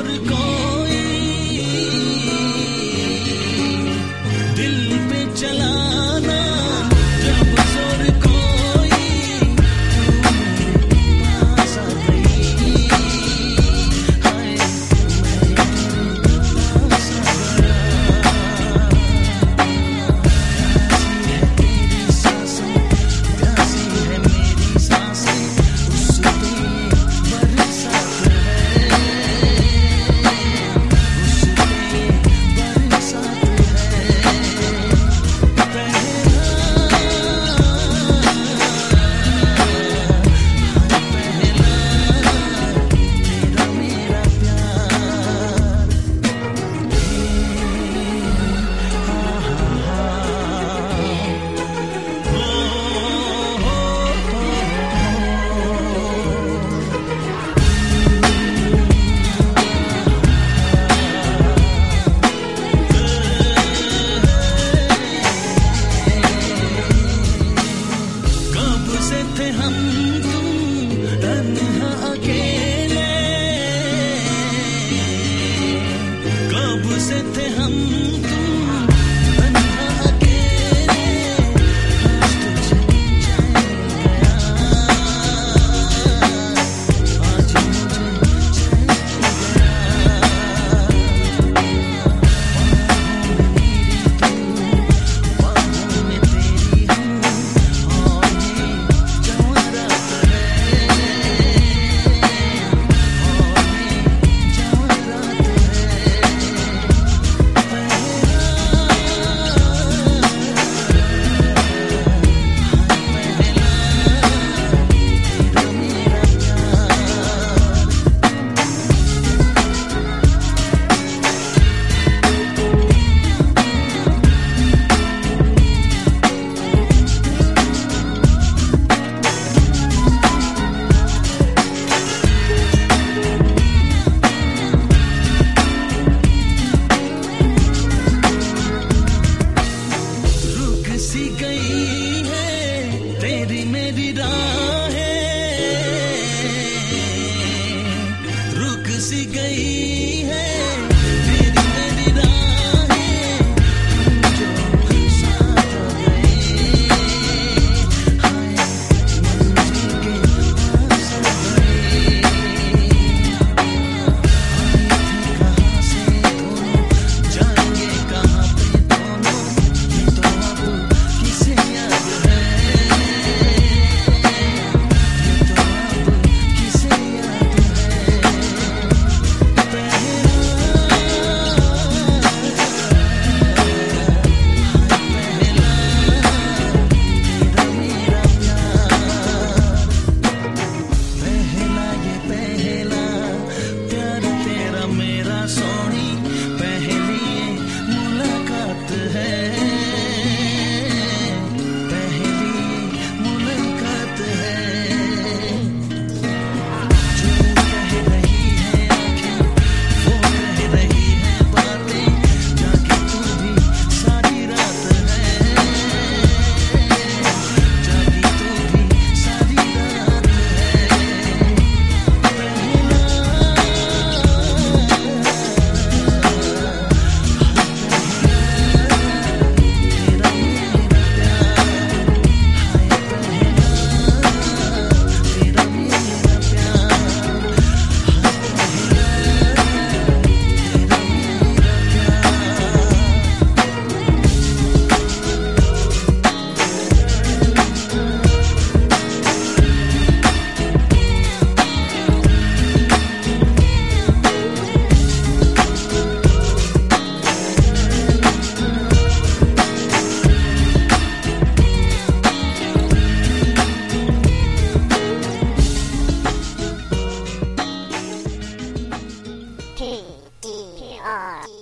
जोर कोई दिल पे चलाना, जब जोर कोई पास आ गई, हाय पास आ गया। तेरी सांसें प्यासी है मेरी सांसें, उस पे बरसात है, उस पे बरसात है। तेरा मेरा प्यार, कब से थे हम तुम तन्हा अकेले, कब से थे हम तुम तन्हा अकेले, आज तुझे चैन गया, आज मुझे चैन गया। बाहों में तेरी हूँ, और ये जवारात है, और ये जवारात रुक सी गई है तेरी मेरी राहें, रुक सी गई है तेरी मेरी राहें, तुम जो साथ हो गए, हाय मंजिल के पास हो गए। आए थे कहाँ से दोनों, जाएंगे कहाँ पे दोनों, ये तो अब किसे याद है, ये तो अब किसे याद है। पहला ये पहला प्यार तेरा मेरा सोनी, पहली ये मुलाकात है, पहली ये मुलाकात है। जो कह रही है आँखें, वो कह रही है बातें, जाके तू भी सारी रात है, जागी तू भी सारी रात है। TDR.